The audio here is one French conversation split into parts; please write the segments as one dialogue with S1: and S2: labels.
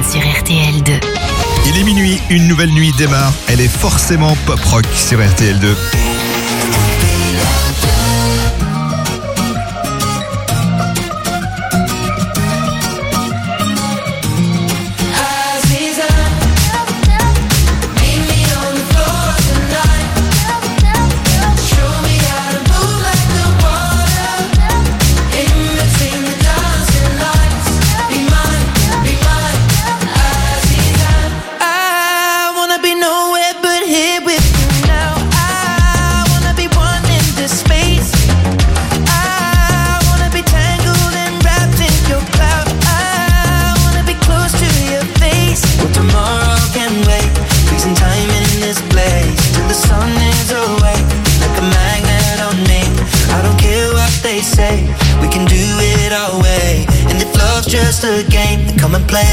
S1: sur RTL2.
S2: Il est minuit, une nouvelle nuit démarre. Elle est forcément pop-rock sur RTL2.
S3: Just a game, come and play.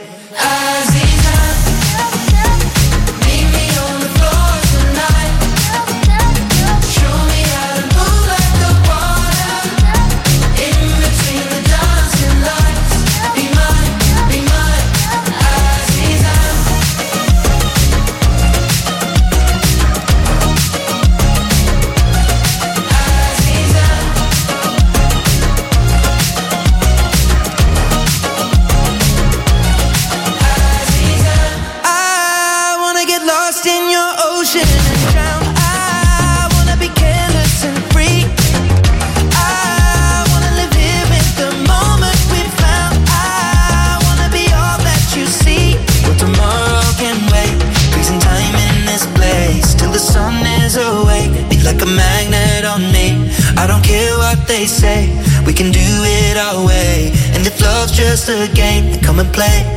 S3: They say we can do it our way, and if love's just a game, then come and play.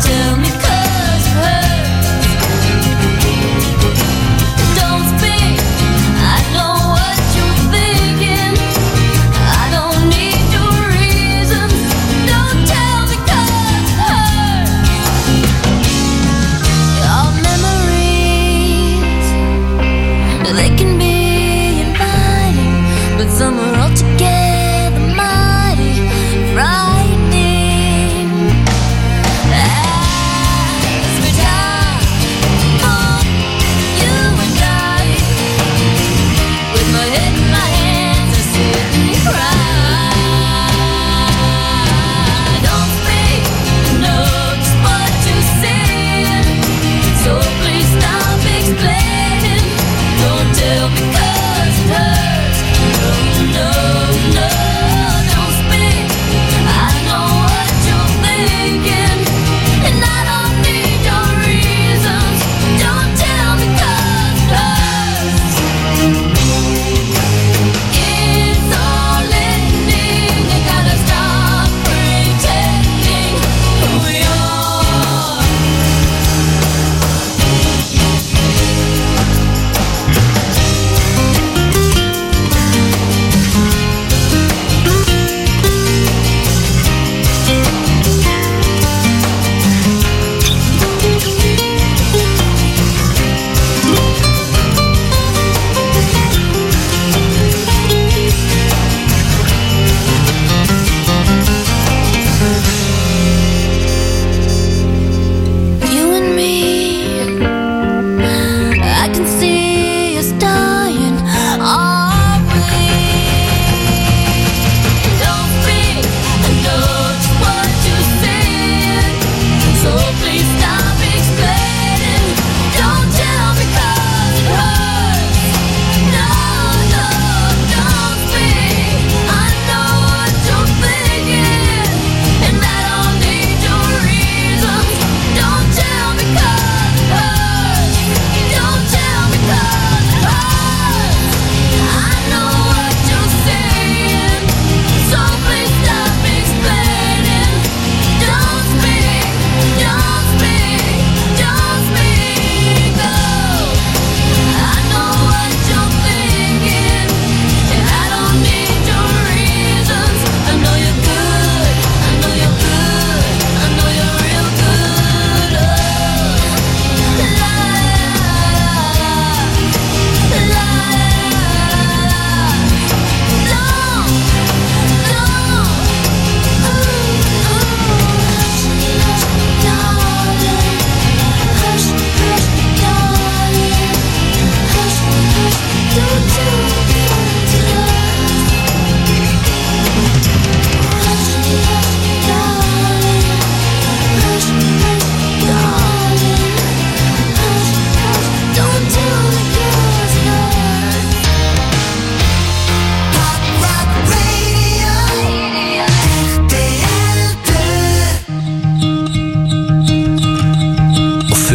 S4: Don't speak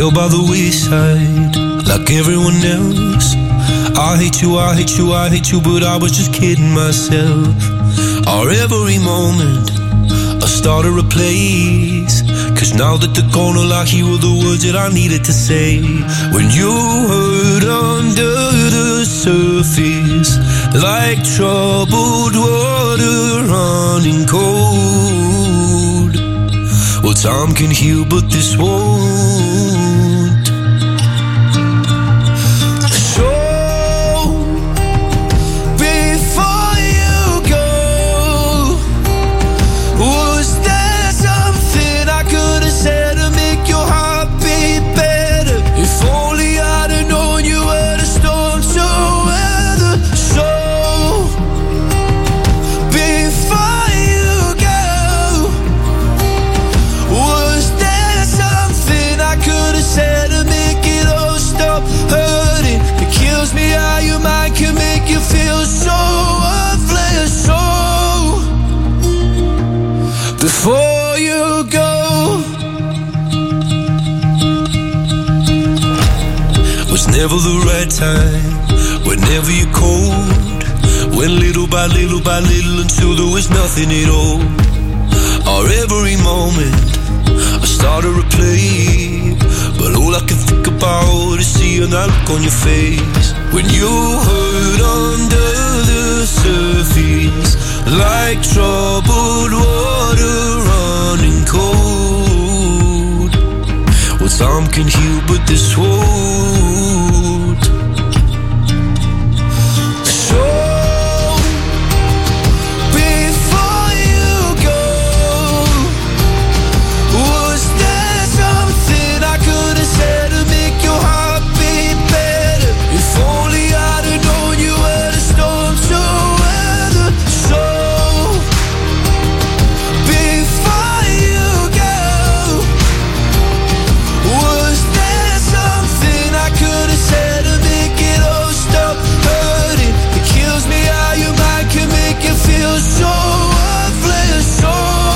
S1: fell by the wayside like everyone else. I hate you, I hate you, I hate you, but I was just kidding myself. Our every moment I started a place, 'cause now that they're gone, all I hear were the words that I needed to say. When you hurt under the surface, like troubled water running cold. Well, time can heal, but this won't. So, before you go, was there something I could have said to make your heart beat better? If only I'd have known you were the storm to weather. So, before you go, was there something I could have said to make it all stop hurting? It kills me how your mind can make you feel so worthless. So, before you go, was never the right time, whenever you're cold. Went little by little by little until there was nothing at all. Our every moment I started to play, but all I can think about is seeing that look on your face. When you hurt under the surface, like troubled water running cold. Well, time can heal, but this won't. So, before you go, was there something I could have said to make your heart beat better? If only I'd have known you were the storm to weather. So, before you go, was there something I could have said to make it all stop hurting? It kills me how your mind can make you feel so worthless. So,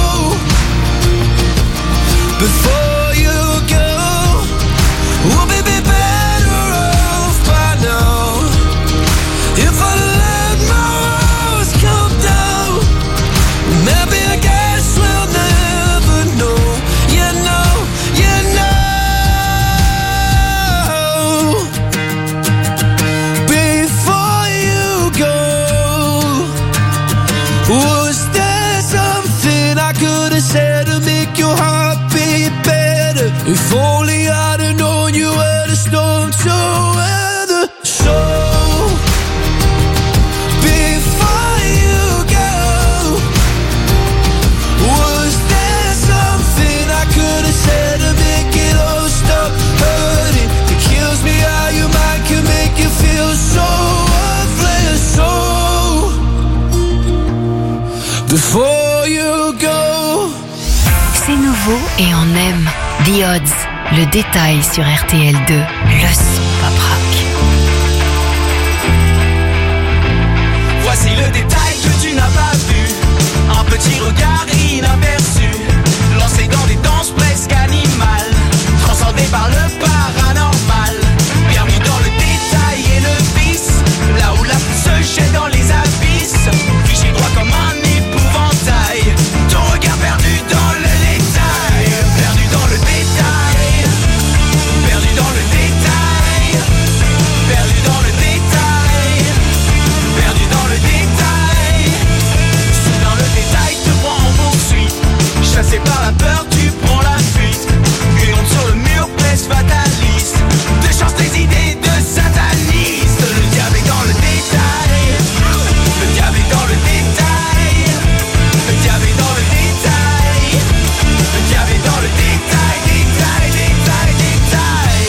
S1: before you go, we'll be better off by now. If I let my walls come down, maybe I guess we'll never know. You know, you know. Before you go, was there something I could have said to make your heart beat better? If only I'd have known you were the storm to weather. So, before you go, was there something I could have said to make it all stop hurting? It kills me how your mind can make you feel so worthless. So, before you go.
S4: C'est nouveau et on aime. The Odds, le détail sur RTL2, le son pop rock.
S5: Voici le détail que tu n'as pas vu. Un petit regard inaperçu, lancé dans des danses presque animales, transcendé par le paranormal. Bienvenue dans le détail et le vice, là où la foule se jette dans les abysses, fiché droit comme un épouvantail. Ton regard perdu dans le détail, perdu dans le détail, perdu dans le détail, perdu dans le détail, perdu dans le détail. Soudain le détail te prend en poursuite, chassé par la peur tu prends la fuite. Une onde sur le mur presse fataliste, de chance tes idées de sataniste. Le diable est dans le détail, le diable est dans le détail, le diable est dans le détail, le diable est dans le détail, détail, détail, détail.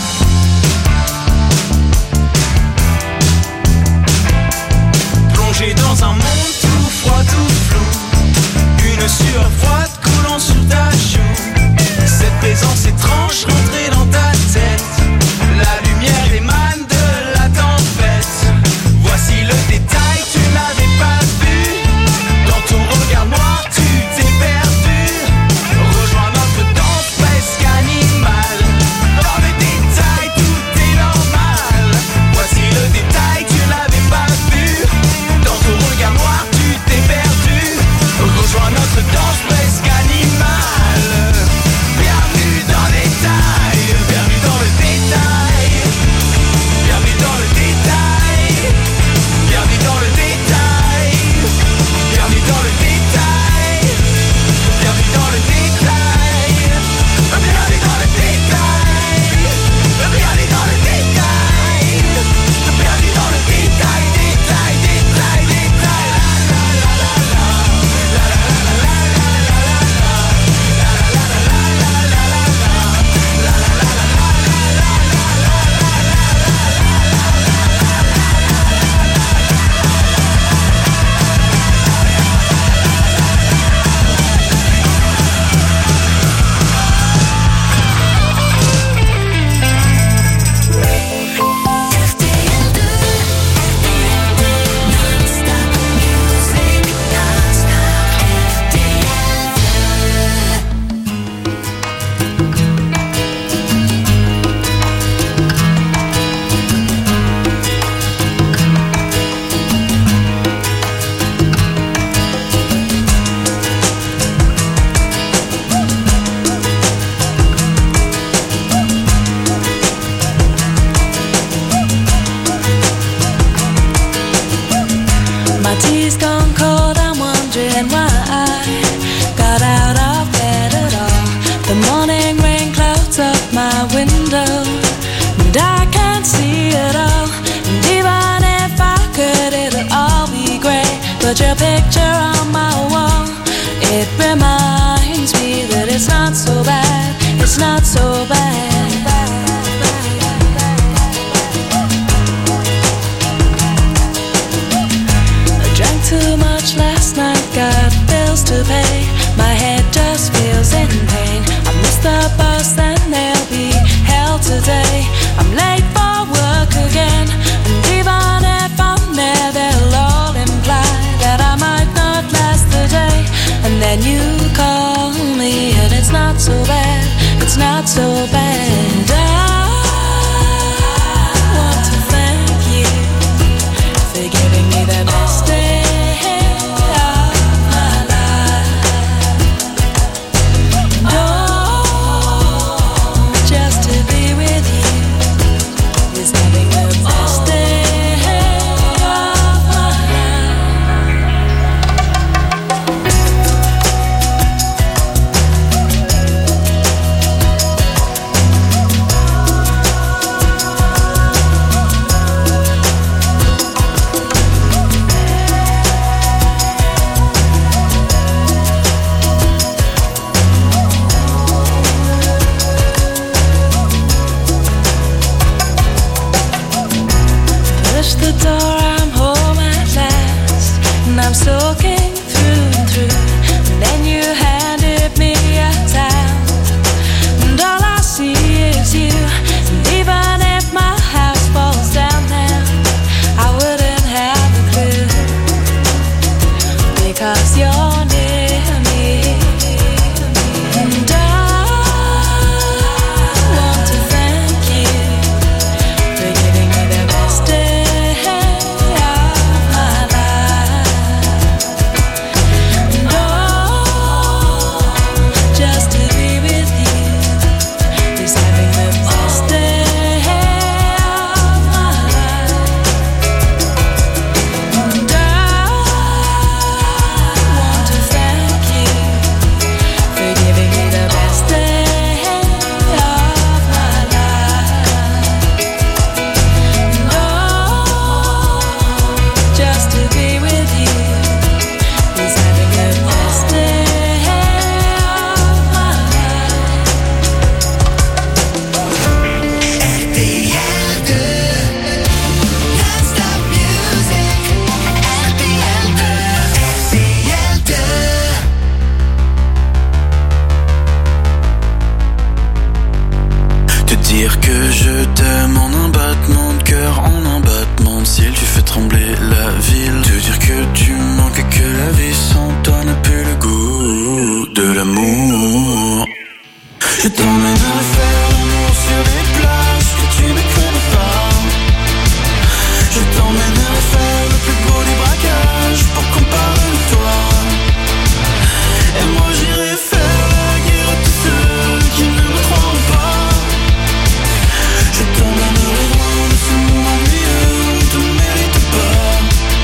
S5: Plongé dans un monde tout froid, tout flou, une sueur froide coulant sur ta joue. Cette présence étrange rentrée dans ta tête, la lumière émane de la tempête. Voici le détail, tu n'avais pas vu. Dans ton regard noir, tu t'es perdu. Rejoins notre danse presque animale, dans
S6: reminds me that it's not so bad, it's not so bad. I drank too much last night, got bills to pay, my head just feels in pain. I missed the bus and there'll be hell today. I'm late for work again, and even if I'm there, they'll all imply that I might not last the day. And then you call me and it's not so bad, it's not so bad. I want to thank you for giving me the best day of my life. Oh, just to be with you is having the best day of my life. Push the door, I'm home at last, and I'm soaking through and through. And then you handed me a towel, and all I see is you. And even if my house falls down now, I wouldn't have a clue, because you're near me. And I want to thank you for giving me the best day of my life. And oh, just to be with you is having the best day of my life. And I want to thank you for giving me the best day of my life. And oh, just to be with you is having the best day of my life.
S3: RTL2, non-stop music. RTL2,
S5: Te dire que je t'aime en un battement de cœur, en un battement de ciel, tu fais trembler la ville. Te dire que tu manques et que la vie sans toi n'a plus le goût de l'amour. Je t'emmènerai faire l'amour sur des plages que tu ne connais pas. Je t'emmènerai faire le plus beau des braquages pour qu'on parle de toi. Et moi j'irai faire la guerre à tous ceux qui ne me croient pas. Je t'emmènerai loin de ce monde ennuyeux où on te mérite pas.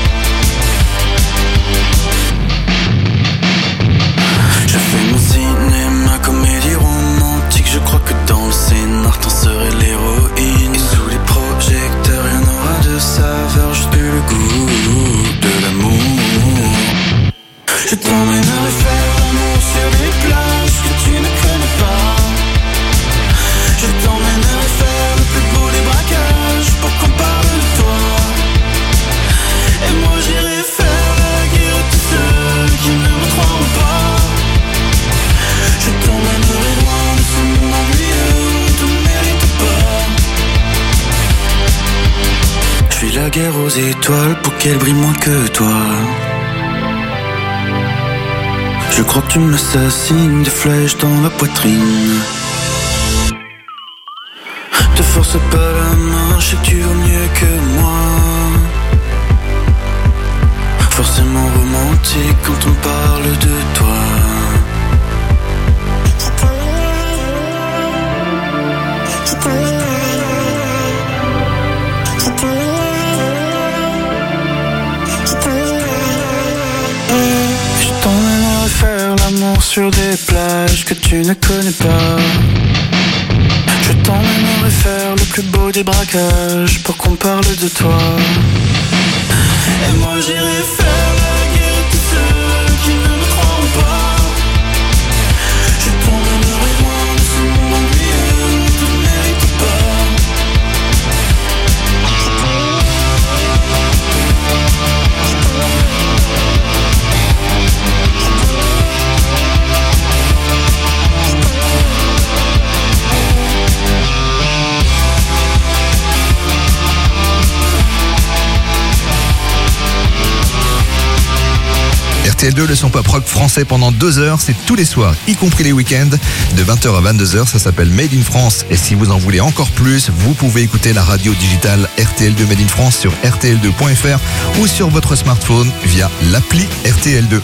S5: Je fais mon cinéma, comédie romantique. Je crois que dans le scénar t'en serais l'héroïne. Et sous les projecteurs y'en aura de saveur, juste plus le goût de l'amour. Je t'emmènerai faire l'amour sur des plages que tu ne connais pas. Je t'emmènerai faire le plus beau des braquages pour qu'on parle de toi. Et moi j'irai faire la guerre à tous ceux qui ne me croient pas. Je t'emmènerai loin de ce monde ennuyeux où on te mérite pas. Je fais la guerre aux étoiles pour qu'elles brillent moins que toi. Je crois que tu m'assassines, des flèches dans la poitrine. Te force pas la main, je sais que tu vaux mieux que moi. Forcément romantique quand on parle de toi. Je t'emmènerai faire l'amour sur des plages que tu ne connais pas. Je t'emmènerai faire le plus beau des braquages pour qu'on parle de toi. Et moi j'irai faire la guerre à tous ceux qui ne me croient pas.
S2: RTL2, le son pop rock français pendant 2 heures. C'est tous les soirs, y compris les week-ends, de 20h à 22h. Ça s'appelle Made in France. Et si vous en voulez encore plus, vous pouvez écouter la radio digitale RTL2 Made in France sur rtl2.fr ou sur votre smartphone via l'appli RTL2.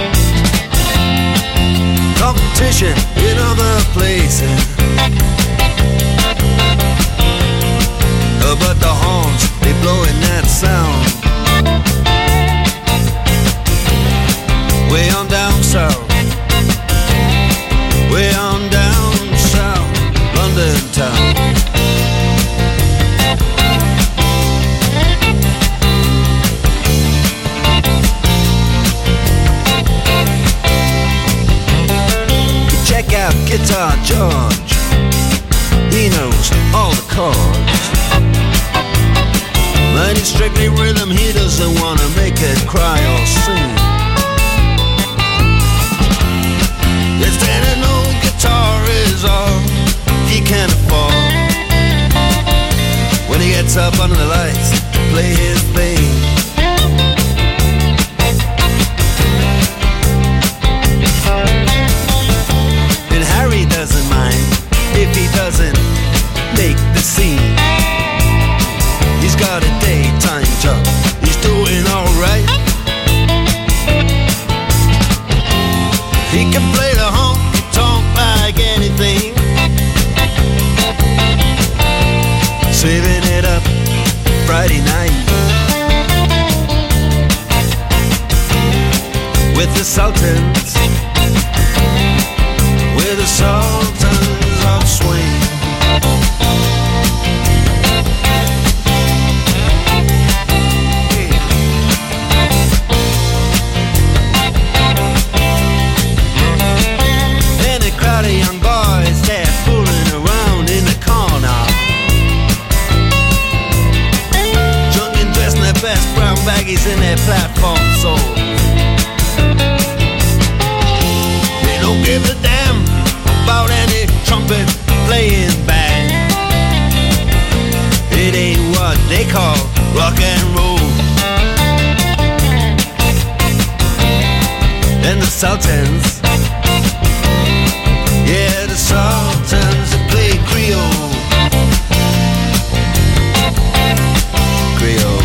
S7: In other places strictly rhythm, he doesn't wanna make it cry or sing. If then an old guitar is all he can afford, when he gets up under the lights to play his thing. And Harry doesn't mind if he doesn't make the scene. He's got a daytime job, he's doing alright. He can play the honky-tonk like anything, saving it up Friday night with the Sultans, with the Sultans of Swing. And a crowd of young boys, they're fooling around in the corner, drunk and dressed in their best brown baggies in their platform soles. They don't give a damn about any trumpet playing band. It ain't what they call rock and roll. And the Sultans, yeah, the Sultans that play Creole. Creole.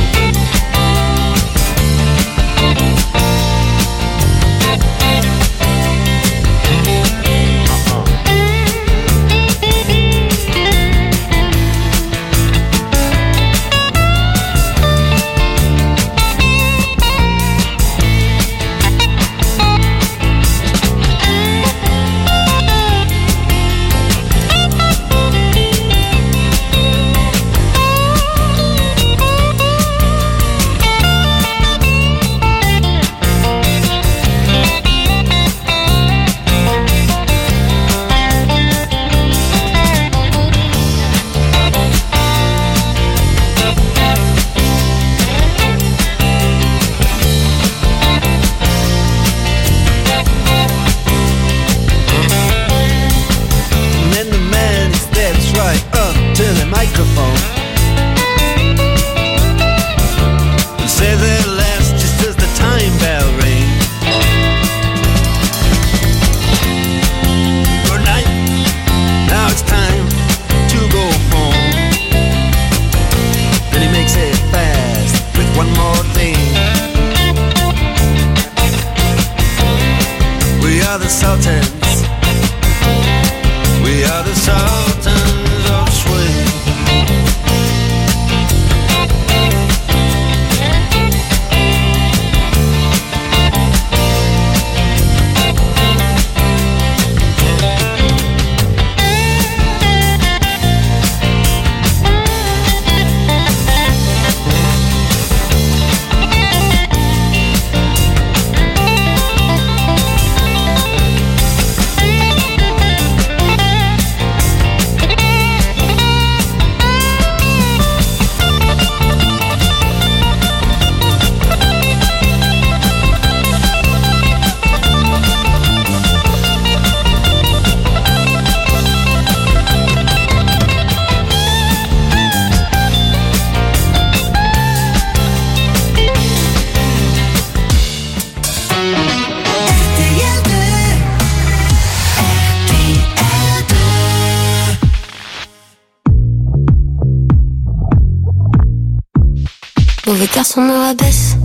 S8: Mauvais garçon me rabaisse,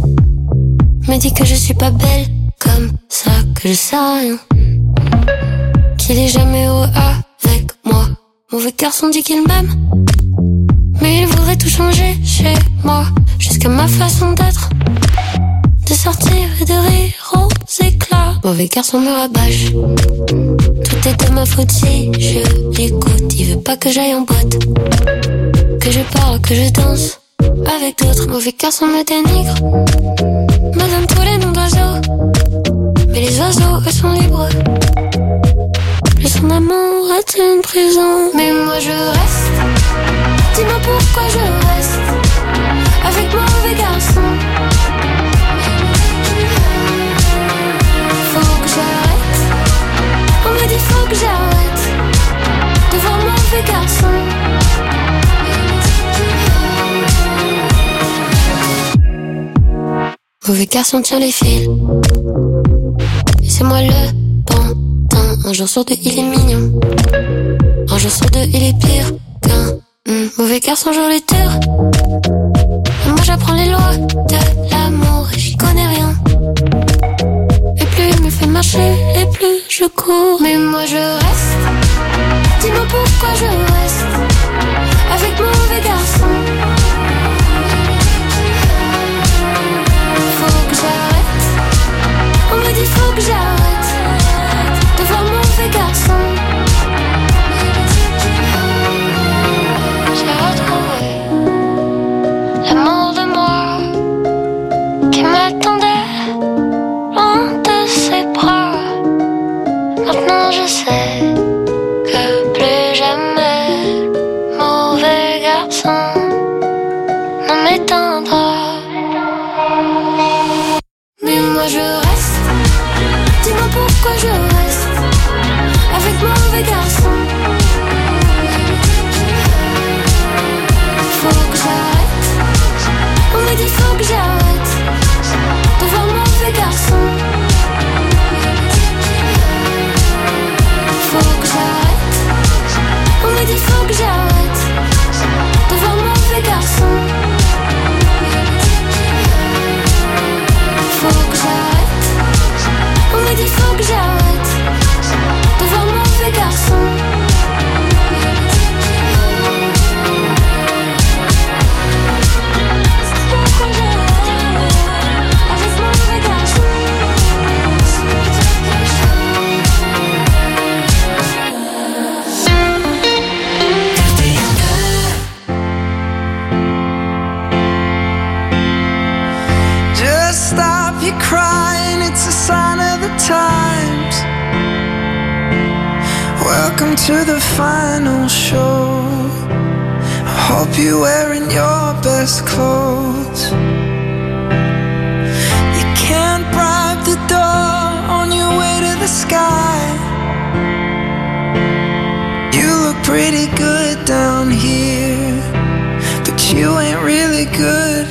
S8: me dit que je suis pas belle, comme ça que je sais rien, qu'il est jamais heureux avec moi. Mauvais garçon dit qu'il m'aime, mais il voudrait tout changer chez moi, jusqu'à ma façon d'être, de sortir et de rire aux éclats. Mauvais garçon me rabâche, tout est de ma faute si je l'écoute. Il veut pas que j'aille en boîte, que je parle, que je danse avec d'autres. Mauvais garçon me dénigre, me donne tous les noms d'oiseaux, mais les oiseaux eux sont libres. Le son d'amour est une prison, mais moi je reste. Dis-moi pourquoi je reste avec mauvais Mauvais garçon tient les fils. Et c'est moi le pantin. Un jour sur deux il est mignon. Un jour sur deux il est pire qu'un mauvais garçon joue les tours. Et moi j'apprends les lois de l'amour et j'y connais rien. Et plus il me fait marcher et plus je cours. Mais moi je reste. Dis-moi pourquoi je reste avec mon mauvais garçon. Faut que j'arrête. On me dit faut que j'arrête de voir mon mauvais garçon. J'ai retrouvé l'amour de moi qui m'attendait loin de ses bras. Maintenant je sais que plus jamais mauvais garçon ne m'éteindra. Mais moi je reste. Dis-moi pourquoi je reste avec mon mauvais garçon. Faut que j'arrête. On me dit faut que j'arrête de voir mon mauvais garçon. Faut que j'arrête. On me dit faut que j'arrête de voir mon mauvais garçon. Faut que j'arrête. On me dit faut que j'arrête de voir mon mauvais garçon.
S9: Stop your crying, it's a sign of the times. Welcome to the final show. I hope you're wearing your best clothes. You can't bribe the door on your way to the sky. You look pretty good down here, but you ain't really good.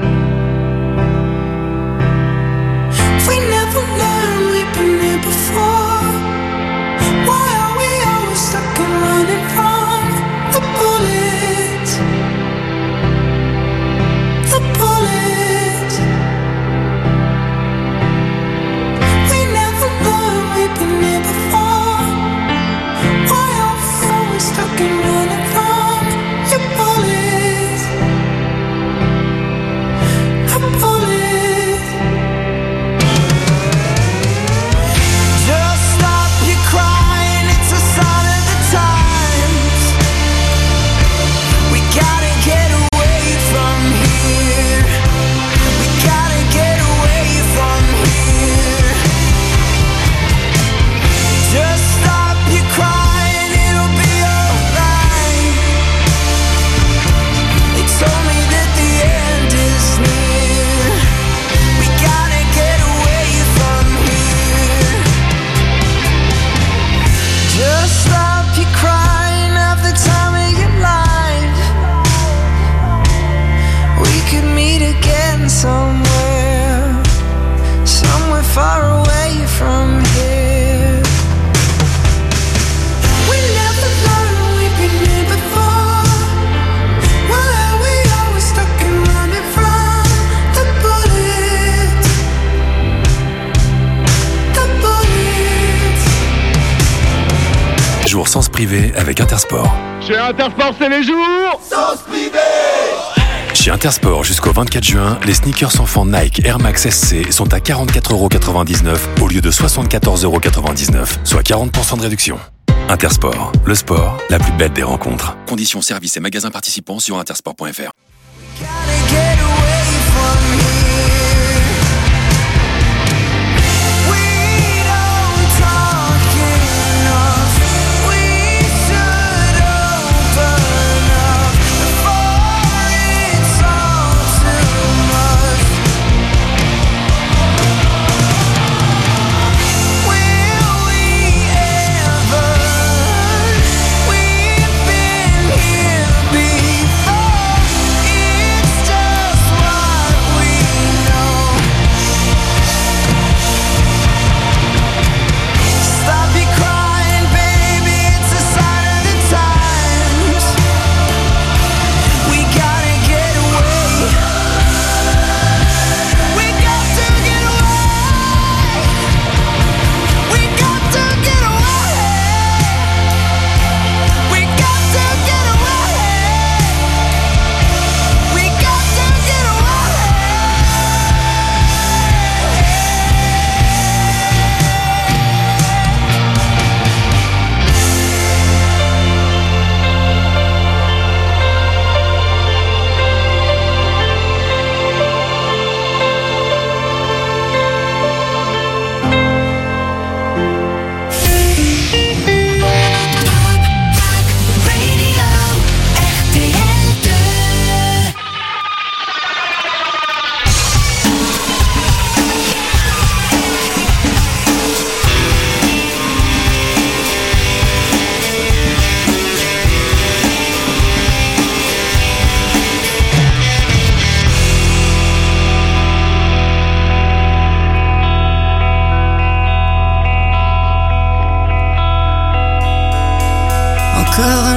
S10: Sens privé avec Intersport.
S11: Chez Intersport, c'est les jours
S12: Sens privé.
S10: Chez Intersport, jusqu'au 24 juin, les sneakers enfants Nike Air Max SC sont à 44,99€ au lieu de 74,99€, soit 40% de réduction. Intersport, le sport, la plus belle des rencontres. Conditions, services et magasins participants sur intersport.fr.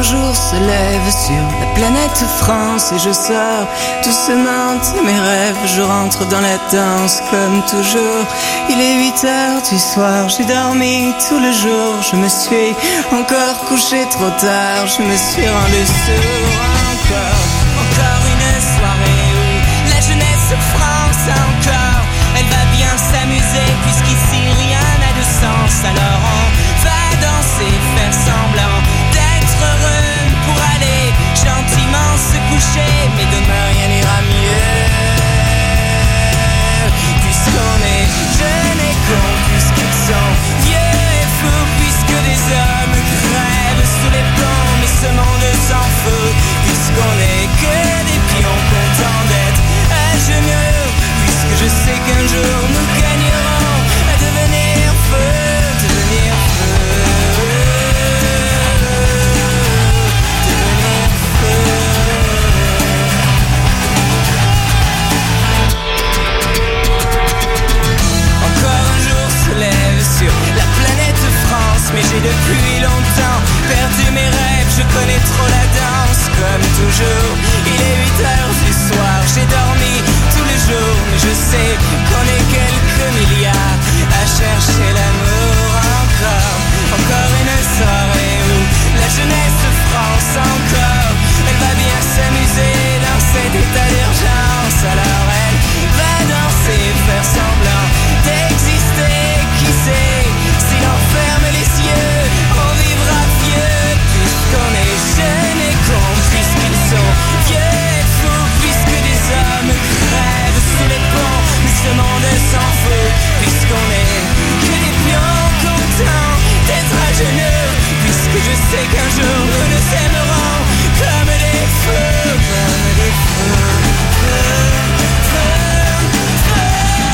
S12: un jour se lève sur la planète France et je sors doucement de mes rêves. Je rentre dans la danse comme toujours. Il est 8h du soir, j'ai dormi tout le jour. Je me suis encore couché trop tard, je me suis rendu sourd. Encore une soirée où la jeunesse France encore. Elle va bien s'amuser puisqu'ici rien n'a de sens. Alors on va danser, faire semblant d'être heureux pour aller gentiment se coucher. Mais demain rien n'ira mieux, puisqu'on est jeunes et cons, puisqu'ils sont vieux et fous, puisque des hommes crèvent sous les plombs. Mais ce monde s'en fout, puisqu'on est que des pions contents d'être à genoux. Puisque je sais qu'un jour nous gagnerons à devenir feu, devenir feu, devenir feu. Encore un jour se lève sur la planète France, mais j'ai depuis longtemps perdu mes rêves. Je connais trop la danse, comme toujours. Il est 8h du soir, j'ai dormi tous les jours, mais je sais qu'on est quelques milliards à chercher l'amour encore. Encore une soirée où la jeunesse France encore. Elle va bien s'amuser dans cet état d'urgence. Alors elle va danser, faire semblant d'exister. Qui sait, si l'on ferme les yeux, on vivra vieux. Puisqu'on est jeunes et cons, puisqu'ils sont vieux et fous, puisque des hommes crèvent sous les ponts. Mais ce monde s'en fout, puisqu'on est que des pions contents d'être à genoux. Puisque je sais qu'un jour nous nous aimerons comme des feux, comme des feux, feux, feux, feux.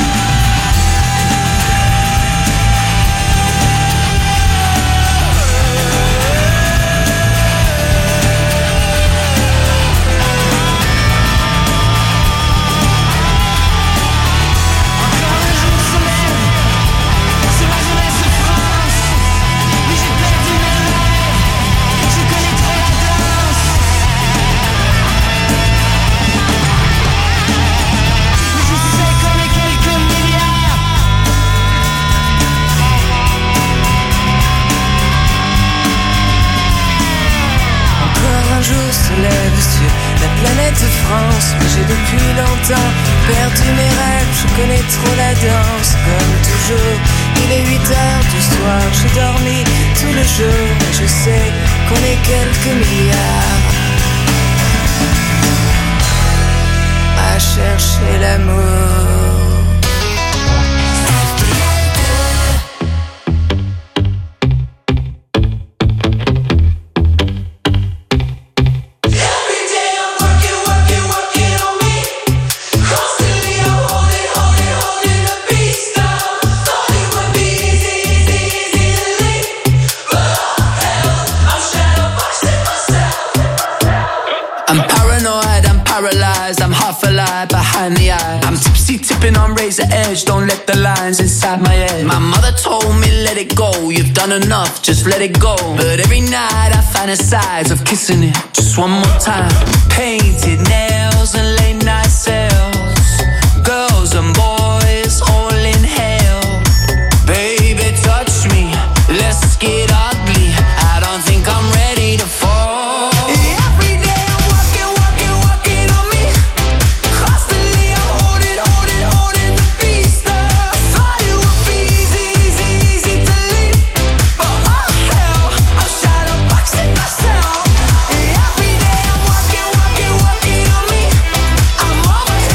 S12: La planète France, mais j'ai depuis longtemps perdu mes rêves. Je connais trop la danse, comme toujours. Il est 8h du soir, j'ai dormi tout le jour. Et je sais qu'on est quelques milliards à chercher l'amour.
S13: I'm half alive behind the eye. I'm tipsy tipping on razor edge. Don't let the lines inside my head. My mother told me let it go. You've done enough, just let it go. But every night I fantasize of kissing it just one more time. Painted nails and late night sales. Girls and boys all in hell. Baby touch me, let's get ugly. I don't think I'm ready to fall.
S14: Myself.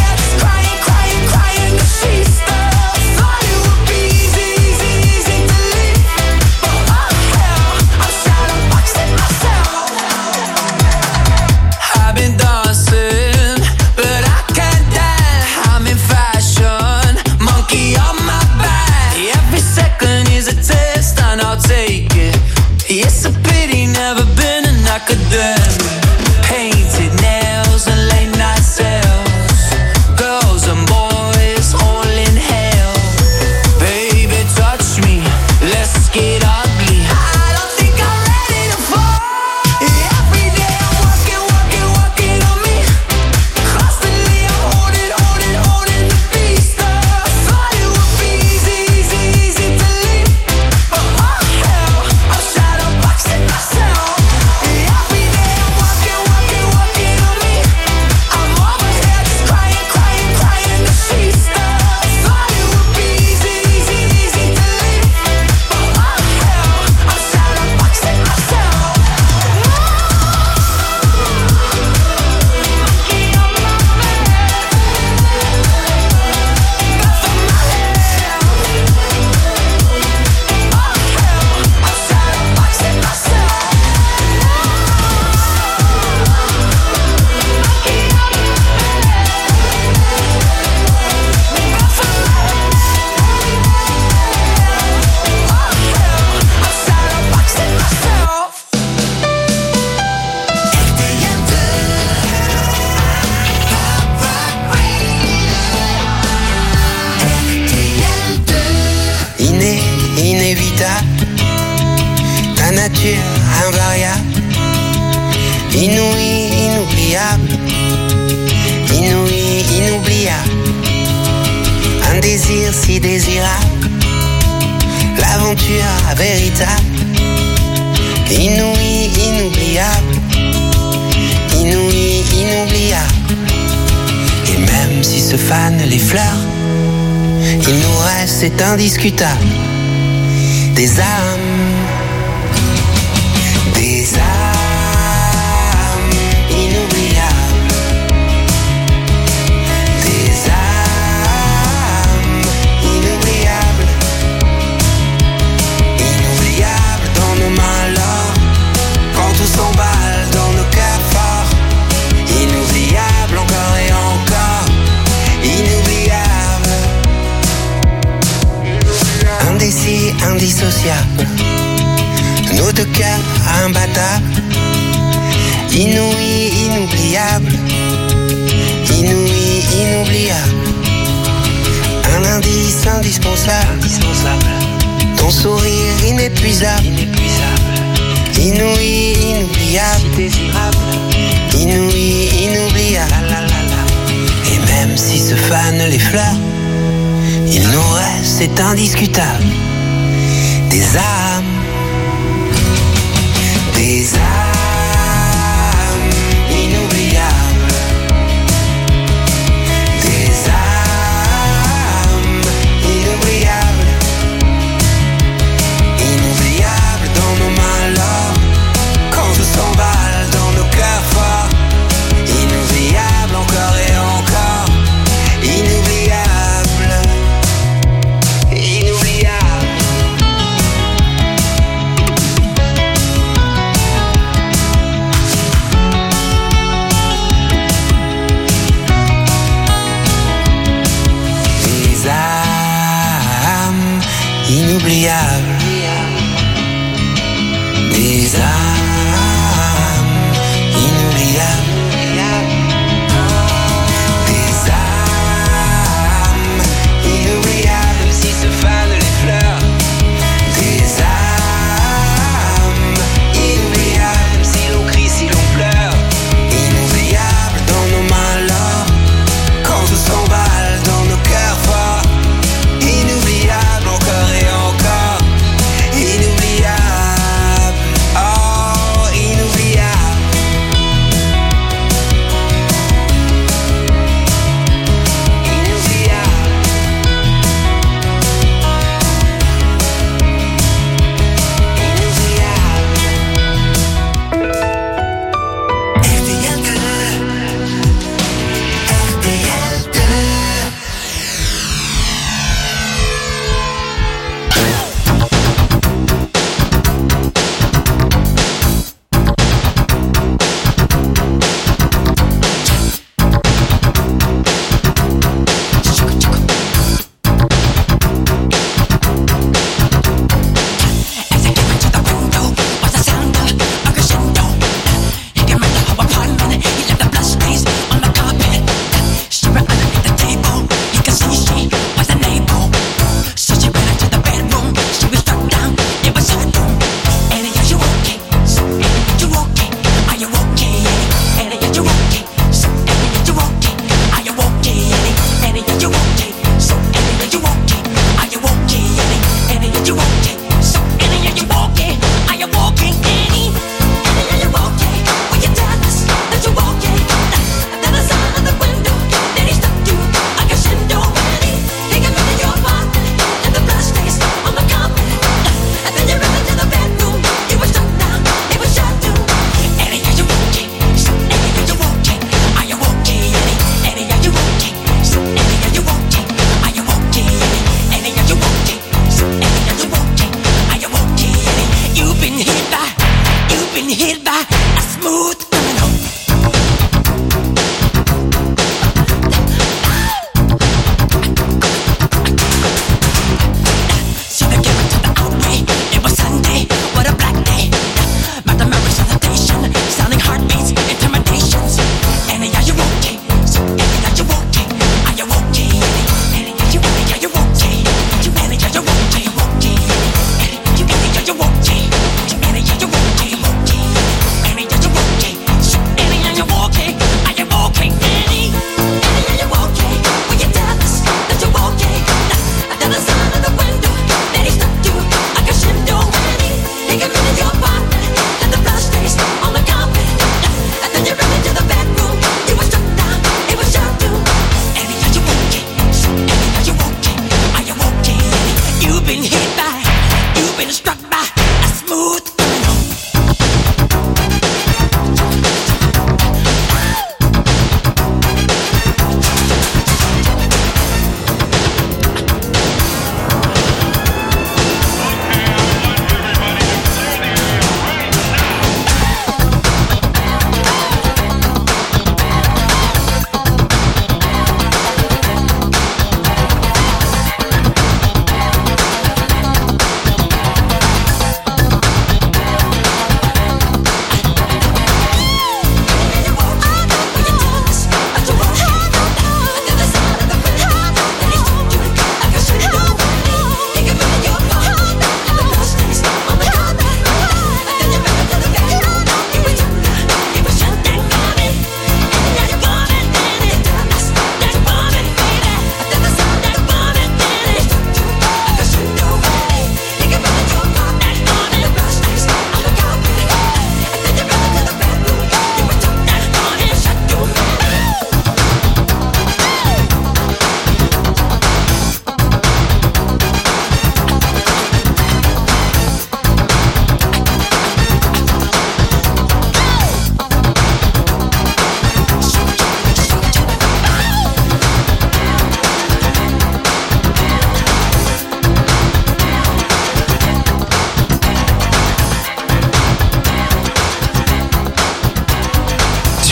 S14: inoubliable, un désir si désirable, l'aventure véritable, inouïe, inoubliable, inouïe, inoubliable. Et même si se fanent les fleurs, il nous reste, c'est indiscutable, des âmes, des âmes inoubliables, des âmes inoubliables, inoubliables dans nos mains l'or, quand tout s'emballe dans nos cœurs forts, inoubliables encore et encore, inoubliables, indécis, indissociables, nos deux cœurs imbattables, inouïs, inoubliables, inouïs, inoubliables, un indice indispensable, ton sourire inépuisable, inouïs, inoubliable, désirable, inouïs, inoubliable. Et même si se fanent les fleurs, il nous reste, c'est indiscutable, des âmes, des âmes inoubliables, des âmes inoubliables, inoubliables dans nos mains l'or, quand tout s'emballe dans nos cœurs forts, inoubliables encore et encore, inoubliables, inoubliables. Des âmes inoubliables, des âmes inoubliables, des âmes inoubliables, si se fanent les fleurs, des âmes inoubliables, si l'on crie, si l'on pleure, inoubliables dans nos mains l'or, quand tout s'emballe dans nos cœurs forts, inoubliables encore et encore,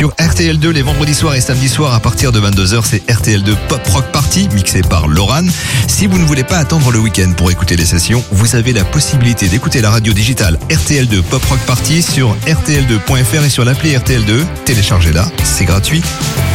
S2: Sur RTL2 les vendredis soirs et samedis soirs à partir de 22h, c'est RTL2 Pop Rock Party mixé par Loran. Si vous ne voulez pas attendre le week-end pour écouter les sessions, vous avez la possibilité d'écouter la radio digitale RTL2 Pop Rock Party sur rtl2.fr et sur l'appli RTL2. Téléchargez-la, c'est gratuit.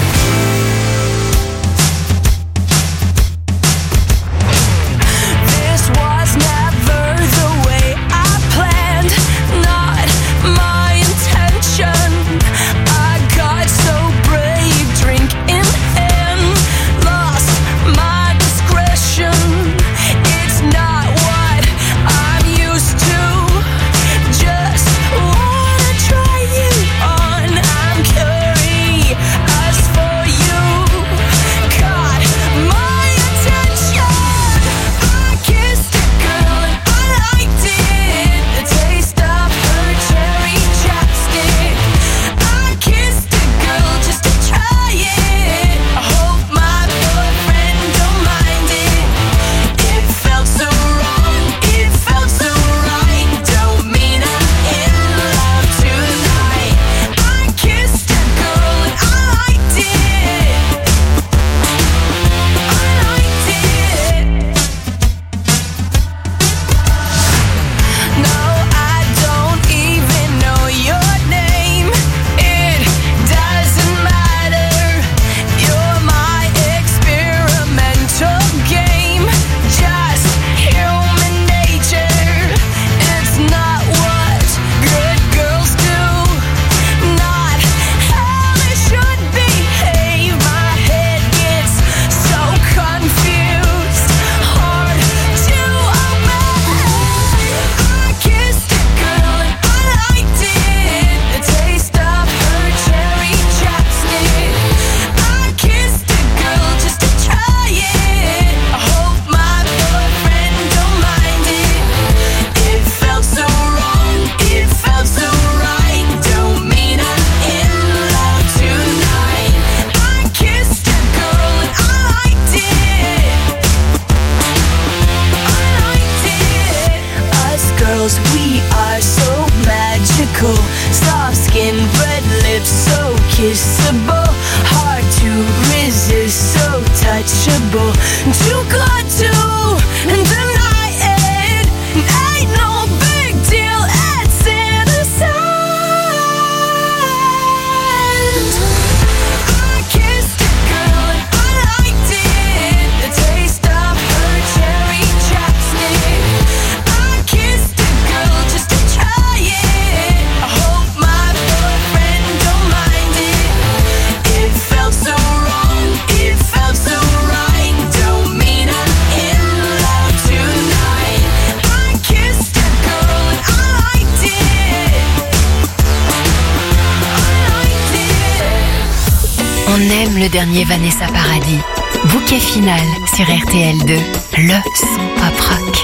S4: Le dernier Vanessa Paradis. Bouquet final sur RTL2. Le son pop rock.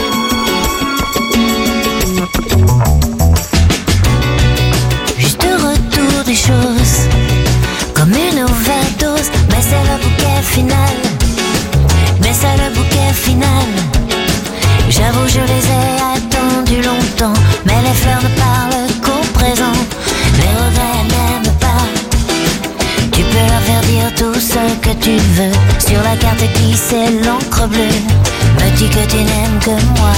S8: Juste retour des choses, comme une overdose. Mais c'est le bouquet final. Mais c'est le bouquet final. J'avoue, je les ai attendus longtemps. Mais les fleurs ne parlent qu'au présent. Les regrets n'aiment pas. Tu peux leur faire dire tout ce que tu veux. Sur la carte qui c'est l'encre bleue. Me dis que tu n'aimes que moi.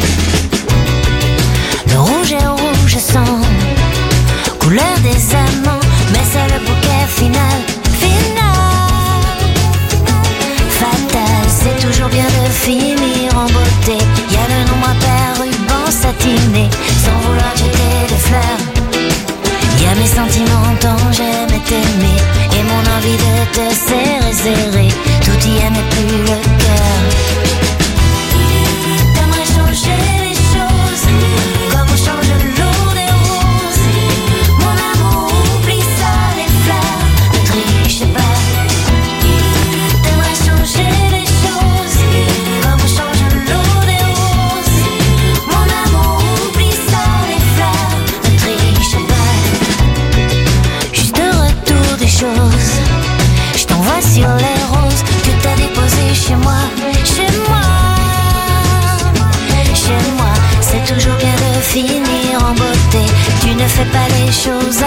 S8: Le rouge est rouge sang, couleur des amants. Mais c'est le bouquet final. Final, fatal, c'est toujours bien de finir en beauté. Y'a le nombre impair, ruban satiné, sans vouloir jeter des fleurs. Y'a mes sentiments tant j'aimais t'aimer, et mon envie de te serrer. Tout y est mais plus le cœur. T'aimerais changer les choses, comme on change l'eau des roses. Mon amour, oublie ça, les fleurs, ne triche pas. T'aimerais changer les choses, comme on change l'eau des roses. Mon amour, oublie ça, les fleurs, ne triche pas. Juste retour des choses, je t'envoie sur les roses que t'as déposées chez moi. Chez moi, chez moi, c'est toujours bien de finir en beauté. Tu ne fais pas les choses